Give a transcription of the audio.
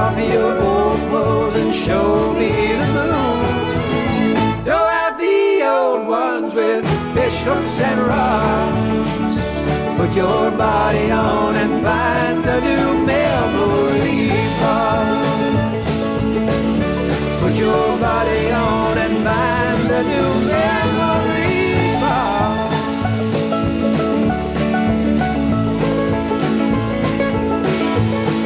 off your old clothes and show me the moon. Throw out the old ones with fish hooks and rods. Put your body on and find a new